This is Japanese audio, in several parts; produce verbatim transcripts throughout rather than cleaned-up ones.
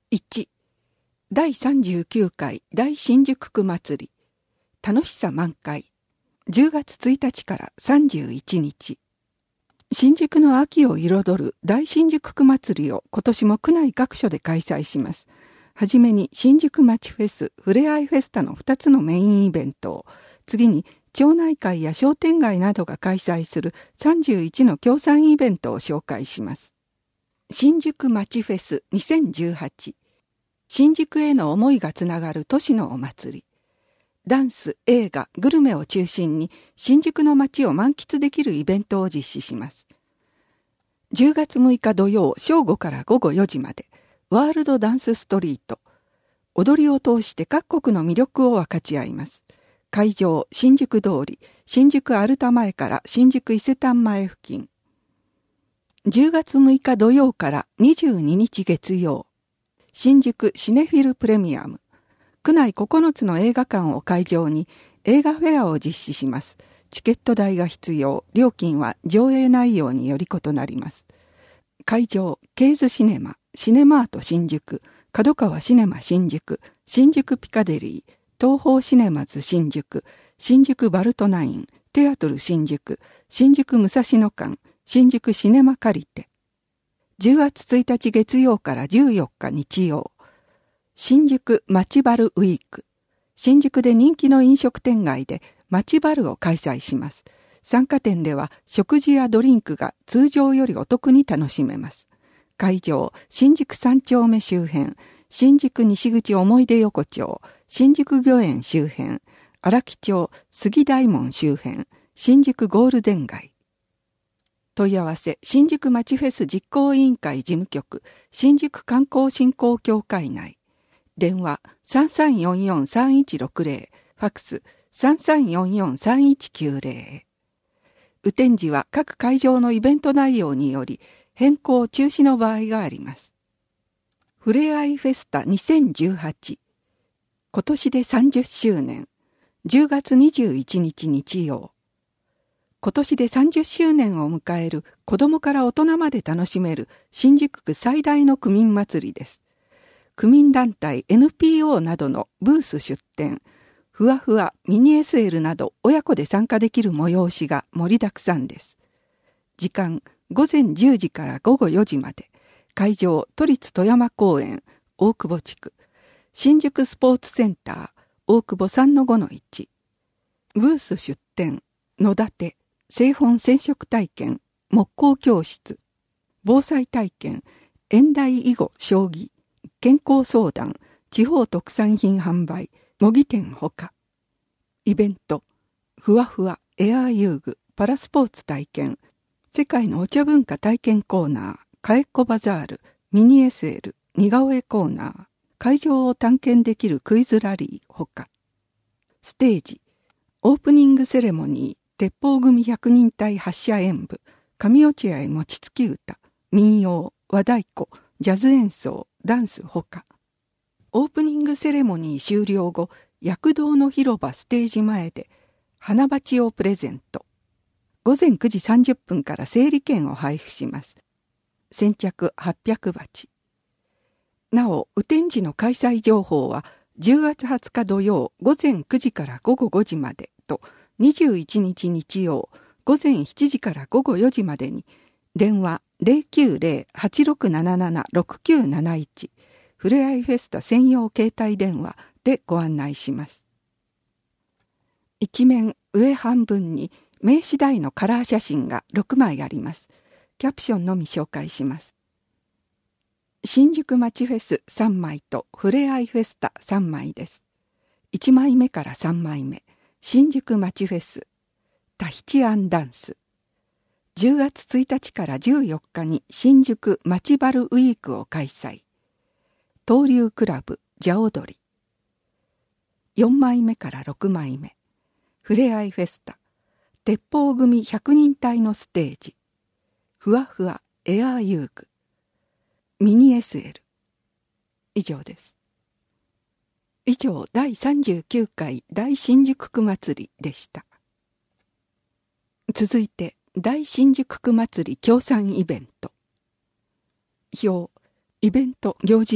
いち. だいさんじゅうきゅうかい大新宿区祭り楽しさ満開じゅうがつついたちからさんじゅういちにち。新宿の秋を彩る大新宿区祭りを今年も区内各所で開催します。はじめに新宿まちフェス、ふれあいフェスタのふたつのメインイベントを、次に町内会や商店街などが開催するさんじゅういちの協賛イベントを紹介します。新宿まちフェスにせんじゅうはち。新宿への思いがつながる都市のお祭り。ダンス、映画、グルメを中心に新宿の街を満喫できるイベントを実施します。じゅうがつむいか土曜正午からごごよじまで、ワールドダンスストリート。踊りを通して各国の魅力を分かち合います。会場、新宿通り、新宿アルタ前から新宿伊勢丹前付近。じゅうがつむいか土曜からにじゅうににち月曜。新宿シネフィルプレミアム。区内ここのつの映画館を会場に映画フェアを実施します。チケット代が必要。料金は上映内容により異なります。会場、ケーズシネマ、シネマート新宿、角川シネマ新宿、新宿ピカデリー、東宝シネマズ新宿、新宿バルトナイン、テアトル新宿、新宿武蔵野館、新宿シネマカリテ。じゅうがつついたち月曜からじゅうよっか日曜。新宿街バルウィーク。新宿で人気の飲食店街で街バルを開催します。参加店では食事やドリンクが通常よりお得に楽しめます。会場、新宿三丁目周辺、新宿西口思い出横丁、新宿御苑周辺、荒木町杉大門周辺、新宿ゴールデン街。問い合わせ、新宿まちフェス実行委員会事務局、新宿観光振興協会内。電話 さんさんよんよんさんいちろくぜろ、ファックス さんさんよんよんさんいちきゅうぜろ。雨天時は各会場のイベント内容により変更中止の場合があります。ふれあいフェスタにせんじゅうはち。今年でさんじゅっしゅうねん。じゅうがつにじゅういちにち日曜。今年でさんじゅっしゅうねんを迎える子どもから大人まで楽しめる新宿区最大の区民祭りです。区民団体 エヌピーオー などのブース出展、ふわふわ、ミニ エスエル など親子で参加できる催しが盛りだくさんです。時間、ごぜんじゅうじからごごよじまで。会場、都立富山公園、大久保地区。新宿スポーツセンター、大久保 さんのごのいち。ブース出展、野立て、製本染色体験、木工教室。防災体験、現代囲碁将棋。健康相談、地方特産品販売、模擬店ほか。イベント、ふわふわ、エアー遊具、パラスポーツ体験、世界のお茶文化体験コーナー、かえっこバザール、ミニ エスエル、似顔絵コーナー、会場を探検できるクイズラリーほか。ステージ、オープニングセレモニー、鉄砲組百人隊発射演舞、上落合餅つき歌、民謡、和太鼓、ジャズ演奏、ダンスほか。オープニングセレモニー終了後、躍動の広場ステージ前で花鉢をプレゼント。ごぜんくじさんじゅっぷんから整理券を配布します。先着はっぴゃくばち。なお、雨天時の開催情報はじゅうがつはつか土曜ごぜんくじからごごごじまでとにじゅういちにち日曜ごぜんしちじからごごよじまでに電話 ゼロきゅうゼロ はちろくなななな ろくきゅうなないちふれあいフェスタ専用携帯電話でご案内します。一面上半分に名刺台のカラー写真がろくまいあります。キャプションのみ紹介します。新宿まちフェスさんまいとふれあいフェスタさんまいです。いちまいめからさんまいめ、新宿まちフェス、タヒチアンダンス。じゅうがつついたちからじゅうよっかに新宿まちバルウィークを開催。東流クラブジャ踊り。よんまいめからろくまいめ、ふれあいフェスタ、鉄砲組百人隊のステージ、ふわふわエアー遊具、ミニ エスエル。以上です。以上、だいさんじゅうきゅうかい大新宿区祭りでした。続いて、大新宿区祭り協賛イベント。表、イベント行事名、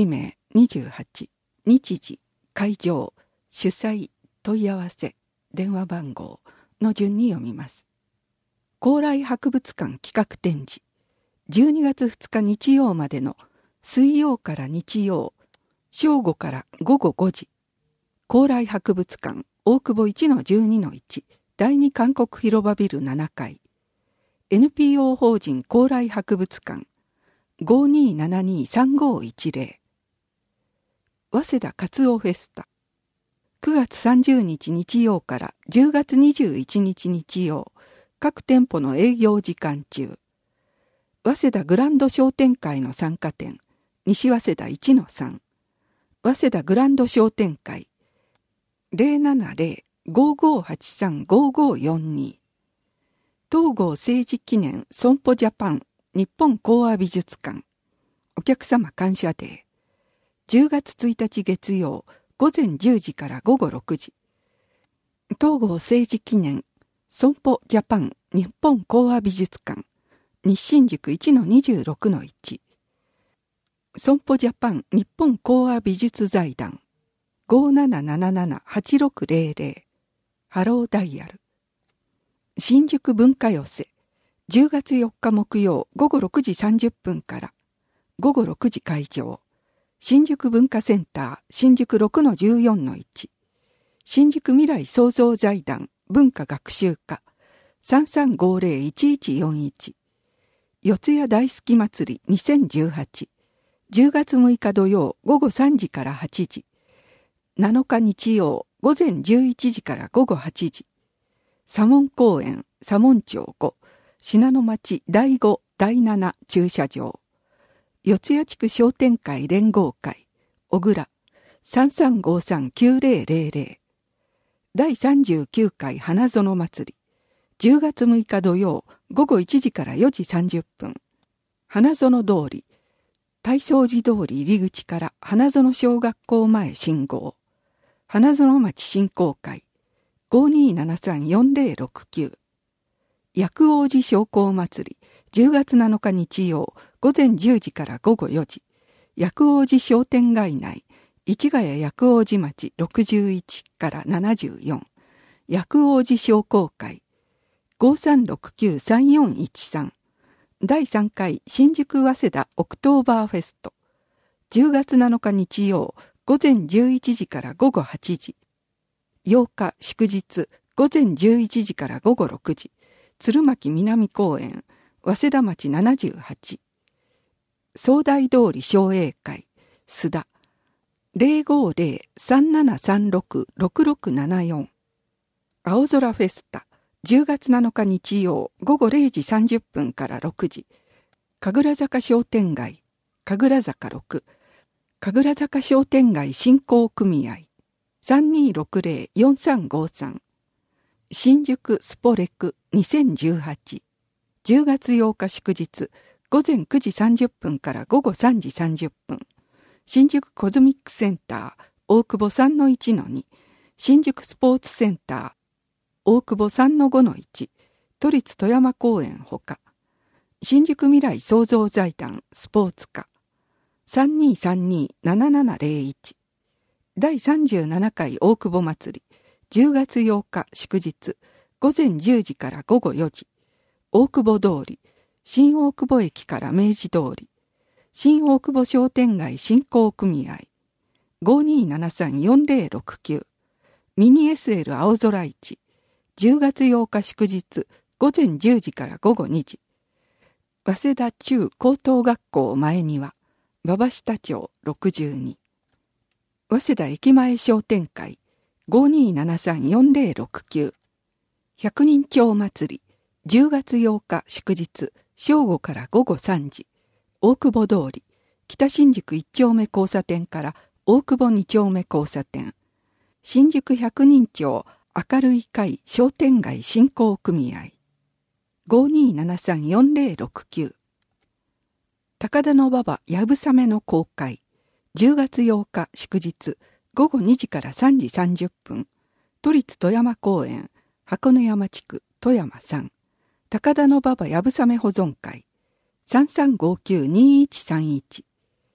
にじゅうはち、日時、会場、主催、問い合わせ、電話番号の順に読みます。高麗博物館企画展示、じゅうにがつふつか日曜までの水曜から日曜、正午から午後ごじ、高麗博物館大久保 いちのじゅうにのいち 第二韓国広場ビルななかい、エヌピーオー 法人高麗博物館 ごーにーななにーさんごーいちゼロ、早稲田カツオフェスタ、くがつさんじゅうにち日曜からじゅうがつにじゅういちにち日曜、各店舗の営業時間中、早稲田グランド商店会の参加店、西早稲田 いちのさん、早稲田グランド商店会 ゼロななゼロ ごーごーはちさん ごーごーよんに、東郷政治記念損保ジャパン日本講話美術館、お客様感謝デー、じゅうがつついたち月曜、午前じゅうじから午後ろくじ、東郷政治記念損保ジャパン日本講話美術館、日新宿 いちのにじゅうろくのいち、損保ジャパン日本講話美術財団 ごーななななななはちろくゼロゼロ、ハローダイヤル、新宿文化寄せ、じゅうがつよっか木曜午後ろくじさんじゅっぷんから午後ろくじ会場、新宿文化センター新宿 ろくのじゅうよんのいち、新宿未来創造財団文化学習課 さんさんごーぜろいちいちよんいち、四谷大好き祭りにせんじゅうはち、じゅうがつむいか土曜午後さんじからはちじ、なのか日曜午前じゅういちじから午後はちじ、左門公園左門町ご、信濃町だいご、だいなな駐車場、四谷地区商店会連合会小倉 さんさんごさんきゅうぜろぜろぜろ、だいさんじゅうきゅうかい花園祭り、じゅうがつむいか土曜午後いちじからよじさんじゅっぷん、花園通り、大宗寺通り入り口から花園小学校前信号、花園町振興会 ごーにーななさんよんぜろろくきゅう、薬王寺商工祭り、じゅうがつなのか日曜午前じゅうじから午後よじ、薬王寺商店街内、市ヶ谷薬王寺町ろくじゅういちからななじゅうよん、薬王寺商工会 ごーさんろくきゅうさんよんいちさん、だいさんかい新宿早稲田オクトーバーフェスト、じゅうがつなのか日曜午前じゅういちじから午後はちじ、ようか祝日午前じゅういちじから午後ろくじ、鶴巻南公園早稲田町ななじゅうはち、総大通り商栄会須田 ゼロごーぜろ さんななさんろく ろくろくななよん、青空フェスタじゅうがつなのか日曜午後れいじさんじゅっぷんからろくじ、神楽坂商店街神楽坂ろく、神楽坂商店街振興組合 さんにーろくぜろよんさんごさん、新宿スポレクにせんじゅうはち、じゅうがつようか祝日午前くじさんじゅっぷんから午後さんじさんじゅっぷん、新宿コズミックセンター大久保 さんのいちのに、新宿スポーツセンター大久保 さんのごのいち、都立富山公園ほか、新宿未来創造財団スポーツ課 さんにーさんにーななななぜろいち、だいさんじゅうななかい大久保祭りじゅうがつようか祝日午前じゅうじから午後よじ、大久保通り新大久保駅から明治通り、新大久保商店街振興組合 ごーにーななさんよんぜろろくきゅう、ミニ エスエル 青空市じゅうがつようか祝日午前じゅうじから午後にじ、早稲田中高等学校前庭馬場下町ろくじゅうに、早稲田駅前商店会 ごーにーななさんよんぜろろくきゅう、百人町祭りじゅうがつようか祝日正午から午後さんじ、大久保通り北新宿いっちょうめ交差点から大久保にちょうめ交差点、新宿百人町明るい会商店街振興組合 ごーにーななさんよんぜろろくきゅう、高田馬場やぶさめの公開じゅうがつようか祝日ごごにじからさんじさんじゅっぷん、都立富山公園箱根山地区富山さん、高田馬場やぶさめ保存会 さんさんごきゅうにいちさんいち、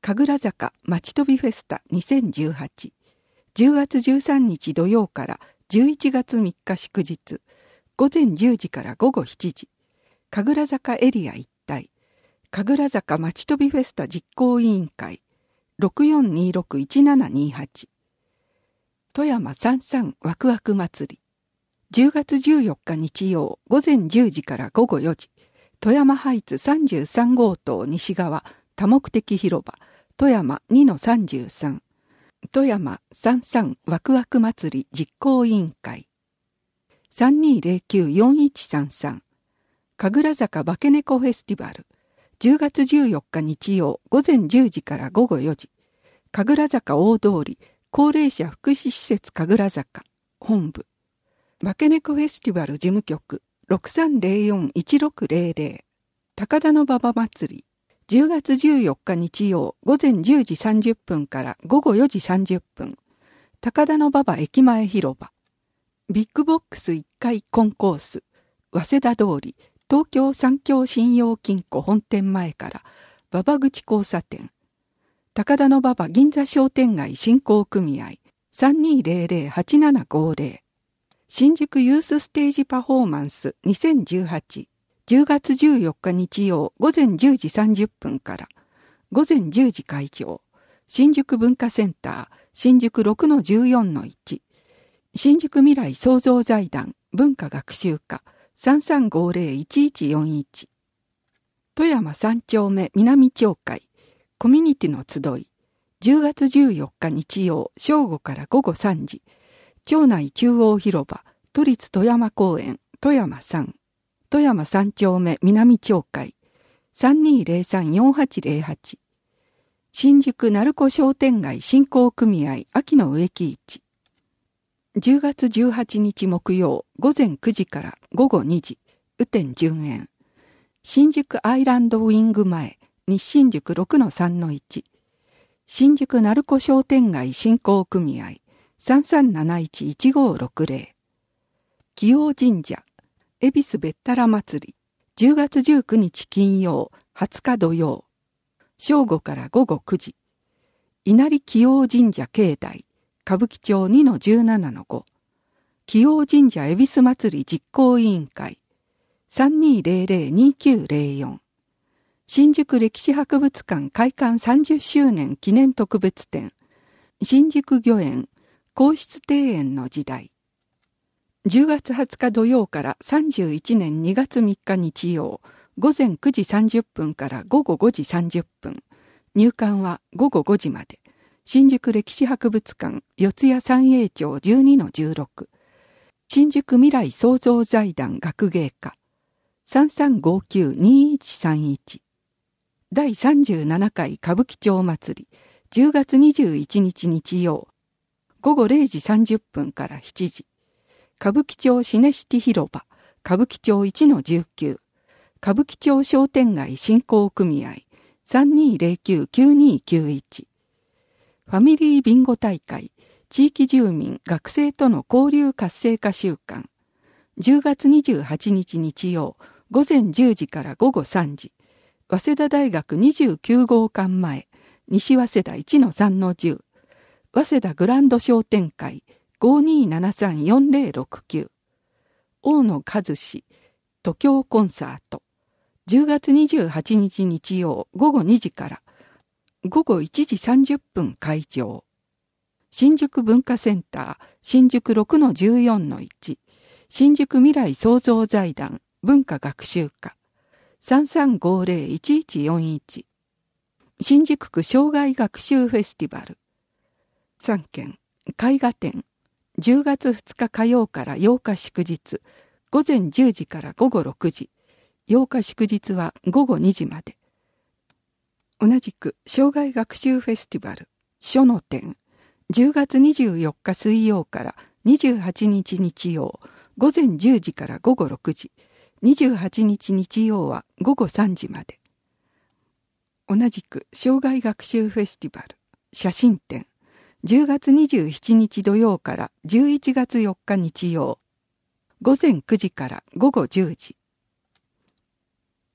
神楽坂まち飛びフェスタにせんじゅうはち、じゅうがつじゅうさんにち土曜からじゅういちがつみっか祝日、ごぜんじゅうじからごごしちじ、神楽坂エリア一帯、神楽坂まち飛びフェスタ実行委員会、ろくよんにろくいちななにはち、富山三三ワクワク祭り、じゅうがつじゅうよっか日曜ごぜんじゅうじからごごよじ、富山ハイツさんじゅうさんごうとう西側多目的広場、富山 にのさんじゅうさん、富山三三ワクワク祭り実行委員会、さんにーぜろきゅうよんいちさんさん、神楽坂化け猫フェスティバル、じゅうがつじゅうよっか日曜ごぜんじゅうじからごごよじ、神楽坂大通り高齢者福祉施設神楽坂本部、化け猫フェスティバル事務局 ろくさんぜろよんいちろくぜろぜろ、高田馬場祭り、じゅうがつじゅうよっか日曜ごぜんじゅうじさんじゅっぷんからごごよじさんじゅっぷん、高田馬場駅前広場、ビッグボックスいっかいコンコース、早稲田通り、東京三協信用金庫本店前から馬場口交差点、高田馬場銀座商店街振興組合 さんにーぜろぜろはちななごぜろ、新宿ユースステージパフォーマンスにせんじゅうはち、じゅうがつじゅうよっか日曜ごぜんじゅうじさんじゅっぷんからごぜんじゅうじ会場、新宿文化センター新宿 ろくのじゅうよんのいち、新宿未来創造財団文化学習課 さんさんごぜろいちいちよんいち、富山三丁目南町会コミュニティの集い、じゅうがつじゅうよっか日曜正午からごごさんじ、町内中央広場都立富山公園富山さん、富山三丁目南町会 さんにーぜろさんよんはちぜろはち、新宿鳴子商店街振興組合秋の植木市、じゅうがつじゅうはちにち木曜ごぜんくじからごごにじ、雨天順延、新宿アイランドウィング前西新宿 ろくのさんのいち、新宿鳴子商店街振興組合 さんさんなないちいちごろくぜろ、紀王神社恵比寿べったら祭りじゅうがつじゅうくにち金曜はつか土曜正午からごごくじ、稲荷紀王神社境内歌舞伎町 にのじゅうななのご、紀王神社恵比寿祭り実行委員会 さんにーぜろぜろにきゅうぜろよん、新宿歴史博物館開館さんじゅっしゅうねん記念特別展新宿御苑皇室庭園の時代、じゅうがつはつか土曜からさんじゅういちねんにがつみっか日曜ごぜんくじさんじゅっぷんからごごごじさんじゅっぷん、入館はごごごじまで、新宿歴史博物館四谷三栄町 じゅうにのじゅうろく、新宿未来創造財団学芸課 さんさんごきゅうにいちさんいち、だいさんじゅうななかい歌舞伎町祭りじゅうがつにじゅういちにち日曜ごごれいじさんじゅっぷんからしちじ、歌舞伎町シネシティ広場歌舞伎町 いちのじゅうきゅう、歌舞伎町商店街振興組合 さんにーぜろきゅうきゅうにきゅういち、ファミリービンゴ大会地域住民学生との交流活性化週間じゅうがつにじゅうはちにち日曜ごぜんじゅうじからごごさんじ、早稲田大学にじゅうきゅうごうかん前西早稲田 いちのさんのじゅう、早稲田グランド商店会 ごにーななさんよんぜろろくきゅう、大野和志都京コンサートじゅうがつにじゅうはちにち日曜ごごにじからごごいちじさんじゅっぷん開場、新宿文化センター新宿 ろくのじゅうよんのいち、新宿未来創造財団文化学習課 さんさんごぜろいちいちよんいち、新宿区障害学習フェスティバルさんけん絵画展じゅうがつふつか火曜からようか祝日ごぜんじゅうじからごごろくじ、ようか祝日はごごにじまで。同じく障害学習フェスティバル書の展じゅうがつにじゅうよっか水曜からにじゅうはちにち日曜ごぜんじゅうじからごごろくじ、にじゅうはちにち日曜はごごさんじまで。同じく障害学習フェスティバル写真展じゅうがつにじゅうしちにち土曜からじゅういちがつよっか日曜ごぜんくじからごごじゅうじ。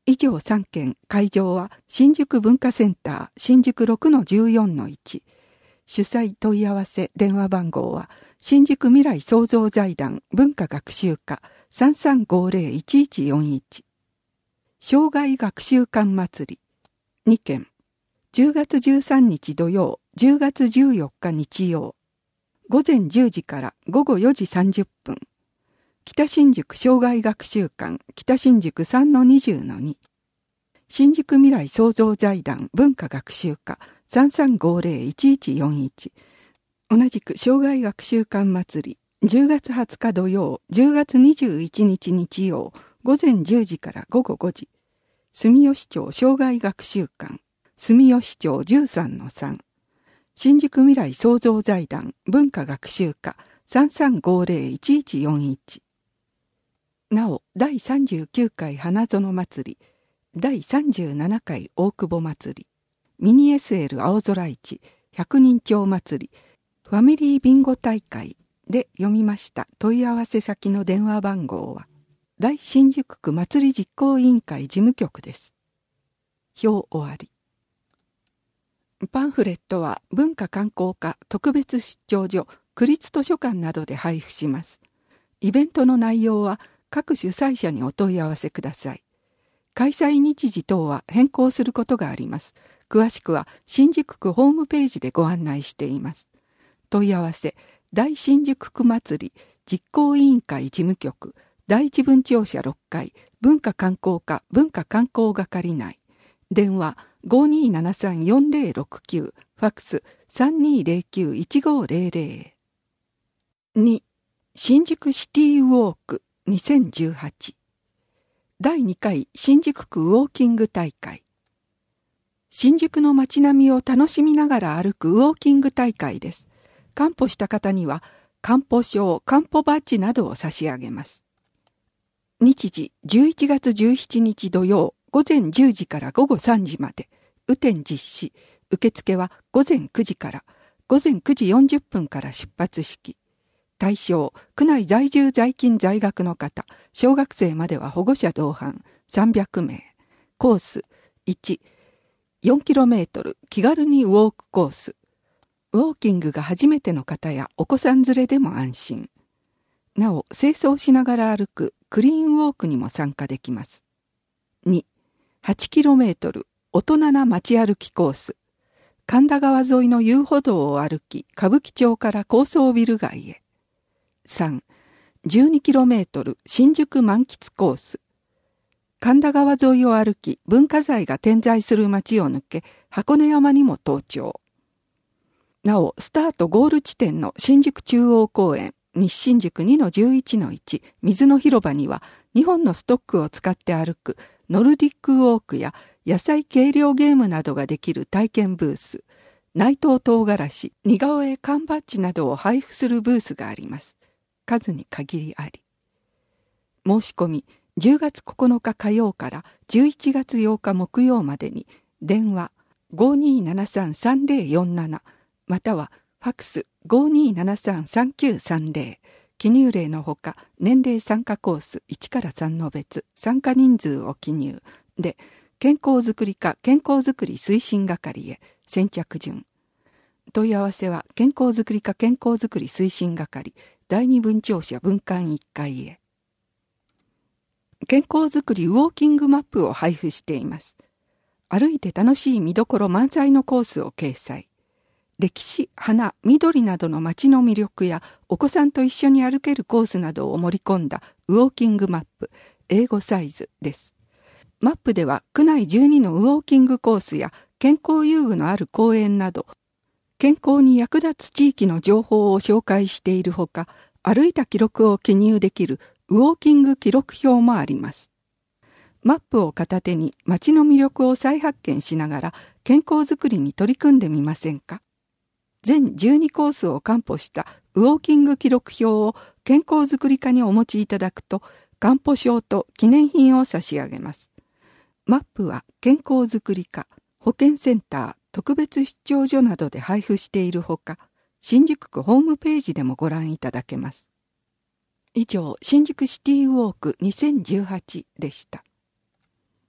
以上さんけん、会場は新宿文化センター新宿 ろくのじゅうよんのいち。主催問い合わせ電話番号は新宿未来創造財団文化学習課 さんさんごぜろいちいちよんいち。生涯学習館祭りにけん、じゅうがつじゅうさんにち土曜、じゅうがつじゅうよっか日曜、ごぜんじゅうじからごごよじさんじゅっぷん、北新宿生涯学習館北新宿 さんのにじゅうのに、新宿未来創造財団文化学習課 さんさんごぜろいちいちよんいち、同じく生涯学習館祭りじゅうがつはつか土曜、じゅうがつにじゅういちにち日曜、ごぜんじゅうじからごごごじ、住吉町生涯学習館住吉町 じゅうさんのさん、新宿未来創造財団文化学習課 さんさんごぜろいちいちよんいち。なお、だいさんじゅうきゅうかい花園祭り、だいさんじゅうななかい大久保祭り、ミニ エスエル 青空市百人町祭り、ファミリービンゴ大会で読みました問い合わせ先の電話番号は、大新宿区祭り実行委員会事務局です。表終わり。パンフレットは文化観光課特別出張所、区立図書館などで配布します。イベントの内容は各主催者にお問い合わせください。開催日時等は変更することがあります。詳しくは新宿区ホームページでご案内しています。問い合わせ、大新宿区祭り実行委員会事務局、第一分庁舎ろっかい、文化観光課文化観光係内。電話 ごにーななさんよんぜろろくきゅう、ファックス さんにーぜろきゅういちごぜろぜろ。に、新宿シティウォークにせんじゅうはち。だいにかい新宿区ウォーキング大会。新宿の街並みを楽しみながら歩くウォーキング大会です。完歩した方には、完歩証、完歩バッジなどを差し上げます。日時じゅういちがつじゅうしちにち土曜、ごぜんじゅうじからごごさんじまで、雨天実施、受付はごぜんくじから、ごぜんくじよんじゅっぷんから出発式。対象、区内在住在勤在学の方、小学生までは保護者同伴さんびゃくめい。コースいち、よんキロメートル気軽にウォークコース。ウォーキングが初めての方やお子さん連れでも安心。なお、清掃しながら歩くクリーンウォークにも参加できます。に、はちキロメートル大人な街歩きコース。神田川沿いの遊歩道を歩き、歌舞伎町から高層ビル街へ。さん、じゅうにキロメートル新宿満喫コース。神田川沿いを歩き、文化財が点在する街を抜け、箱根山にも登頂。なお、スタートゴール地点の新宿中央公園、西新宿 にのじゅういちのいち 水の広場には、にほんのストックを使って歩くノルディックウォークや野菜計量ゲームなどができる体験ブース、内藤唐辛子、似顔絵缶バッジなどを配布するブースがあります。数に限りあり。申し込み、じゅうがつここのか火曜からじゅういちがつようか木曜までに、電話 ごにーななさんさんぜろよんなな、またはファックス ごにーななさんさんきゅうさんぜろ、記入例のほか、年齢参加コースいちからさんの別、参加人数を記入で、健康づくり課健康づくり推進係へ、先着順。問い合わせは、健康づくり課健康づくり推進係、第二分庁舎分館いっかいへ。健康づくりウォーキングマップを配布しています。歩いて楽しい見どころ満載のコースを掲載。歴史、花、緑などの街の魅力やお子さんと一緒に歩けるコースなどを盛り込んだウォーキングマップ、英語サイズです。マップでは区内じゅうにのウォーキングコースや健康遊具のある公園など、健康に役立つ地域の情報を紹介しているほか、歩いた記録を記入できるウォーキング記録表もあります。マップを片手に街の魅力を再発見しながら健康づくりに取り組んでみませんか。全じゅうにコースを完歩したウォーキング記録表を健康づくり課にお持ちいただくと、完歩証と記念品を差し上げます。マップは健康づくり課、保健センター、特別出張所などで配布しているほか、新宿区ホームページでもご覧いただけます。以上、新宿シティウォークにせんじゅうはちでした。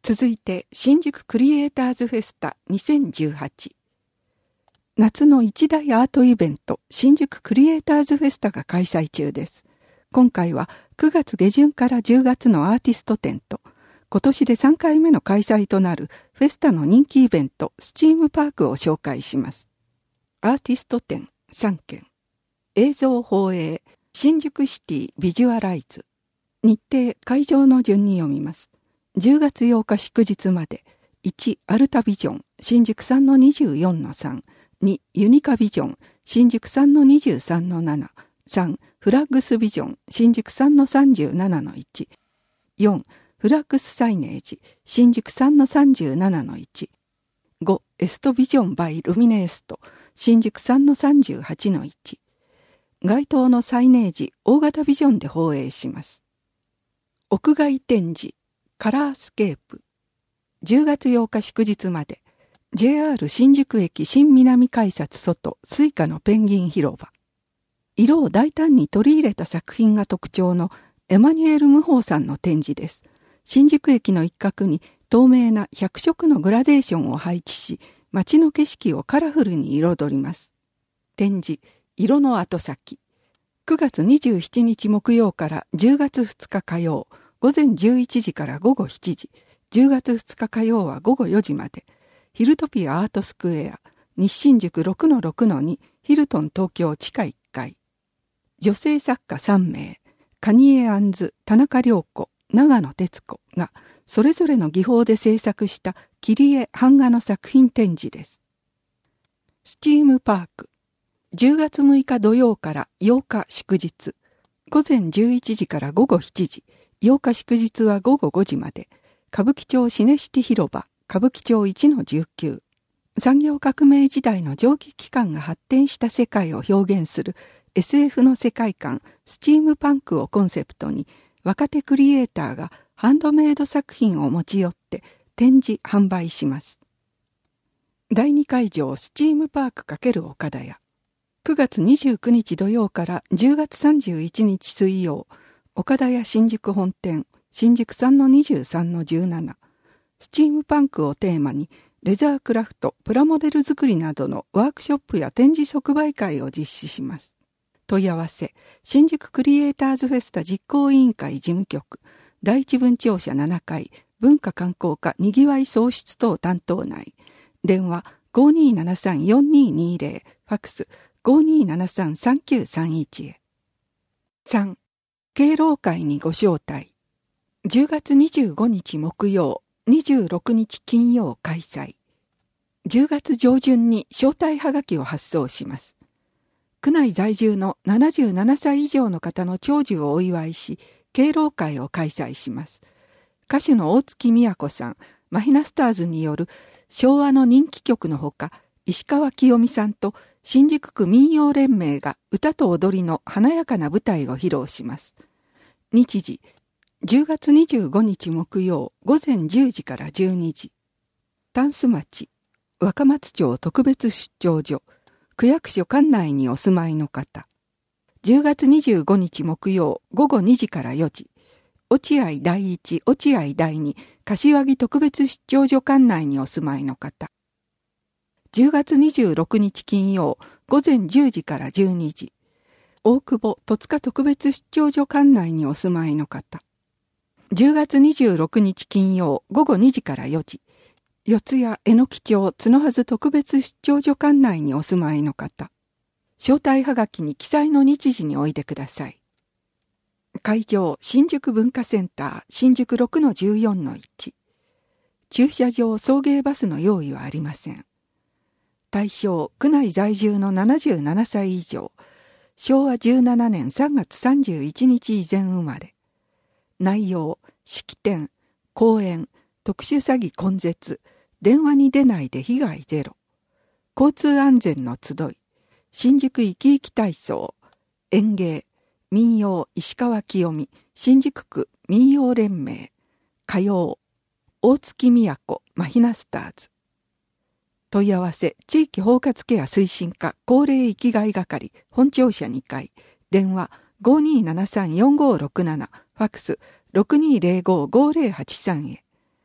続いて新宿クリエイターズフェスタにせんじゅうはち。夏の一大アートイベント新宿クリエイターズフェスタが開催中です。今回はくがつ下旬からじゅうがつのアーティスト展と今年でさんかいめの開催となるフェスタの人気イベントスチームパークを紹介します。アーティスト展さんけん、映像放映新宿シティビジュアライズ。日程会場の順に読みます。じゅうがつようか祝日まで。いちアルタビジョン新宿 さんのにじゅうよんのさん、にユニカビジョン新宿 さんのにじゅうさんのなな、さんフラッグスビジョン新宿 さんのさんじゅうななのいち、よんフラッグスサイネージ新宿 さんのさんじゅうななのいち、ごエストビジョンバイルミネエスト新宿 さんのさんじゅうはちのいち。該当のサイネージ大型ビジョンで放映します。屋外展示カラースケープじゅうがつようか祝日まで。 ジェイアール 新宿駅新南改札外スイカのペンギン広場。色を大胆に取り入れた作品が特徴のエマニュエル・ムホーさんの展示です。新宿駅の一角に透明なひゃくしょくのグラデーションを配置し、街の景色をカラフルに彩ります。展示色の後先。くがつにじゅうしちにち木曜からじゅうがつふつか火曜、午前じゅういちじから午後しちじ、じゅうがつふつか火曜は午後よじまで、ヒルトピアアートスクエア、西新宿 ろくのろくのに、ヒルトン東京地下いっかい。女性作家さんめい、カニエ・アンズ、田中涼子、長野哲子が、それぞれの技法で制作した切り絵版画の作品展示です。スチームパーク。じゅうがつむいか土曜からようか祝日。午前じゅういちじから午後しちじ。ようか祝日は午後ごじまで。歌舞伎町シネシティ広場、歌舞伎町いちのじゅうきゅう。産業革命時代の蒸気機関が発展した世界を表現する エスエフ の世界観、スチームパンクをコンセプトに、若手クリエイターがハンドメイド作品を持ち寄って展示・販売します。だいにかいじょうスチームパーク×岡田屋。くがつにじゅうくにち土曜からじゅうがつさんじゅういちにち水曜、岡田屋新宿本店、新宿 さんのにじゅうさんのじゅうなな。スチームパンクをテーマに、レザークラフト、プラモデル作りなどのワークショップや展示即売会を実施します。問い合わせ、新宿クリエイターズフェスタ実行委員会事務局、第一分庁舎ななかい、文化観光課にぎわい創出等担当内。電話 ごーにーななさんよんにーにーぜろ、ファックス ごーにーななさんさんきゅうさんいち へ。さん. 敬老会にご招待。じゅうがつにじゅうごにち木曜、にじゅうろくにち金曜開催。じゅうがつ上旬に招待はがきを発送します。区内在住のななじゅうななさい以上の方の長寿をお祝いし、敬老会を開催します。歌手の大月みやこさん、マヒナスターズによる昭和の人気曲のほか、石川きよみさんと新宿区民謡連盟が歌と踊りの華やかな舞台を披露します。日時、じゅうがつにじゅうごにち木曜午前じゅうじからじゅうにじ。タンス町、若松町特別出張所、区役所管内にお住まいの方。じゅうがつにじゅうごにち木曜午後にじからよじ。落合第一、落合第二、柏木特別出張所管内にお住まいの方。じゅうがつにじゅうろくにち金曜午前じゅうじからじゅうにじ。大久保戸塚特別出張所管内にお住まいの方。じゅうがつにじゅうろくにち金曜午後にじからよじ。四谷榎木町角筈特別出張所管内にお住まいの方。招待はがきに記載の日時においでください。会場、新宿文化センター、新宿 ろくのじゅうよんのいち。駐車場、送迎バスの用意はありません。対象、区内在住のななじゅうななさい以上、しょうわじゅうななねんさんがつさんじゅういちにち以前生まれ。内容、式典、講演、特殊詐欺根絶、電話に出ないで被害ゼロ。交通安全の集い、新宿生き生き体操、演芸、民謡石川きよみ、新宿区民謡連盟、歌謡、大月みやこマヒナスターズ。問い合わせ、地域包括ケア推進課高齢生きがい係本庁舎にかい、電話 ごーにーななさんよんごーろくなな、ファックス ろくにーぜろごーごーぜろはちさん へ。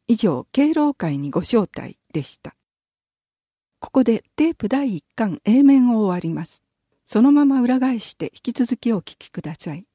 以上、敬老会にご招待でした。ここでテープだいいっかん A 面を終わります。そのまま裏返して引き続きお聞きください。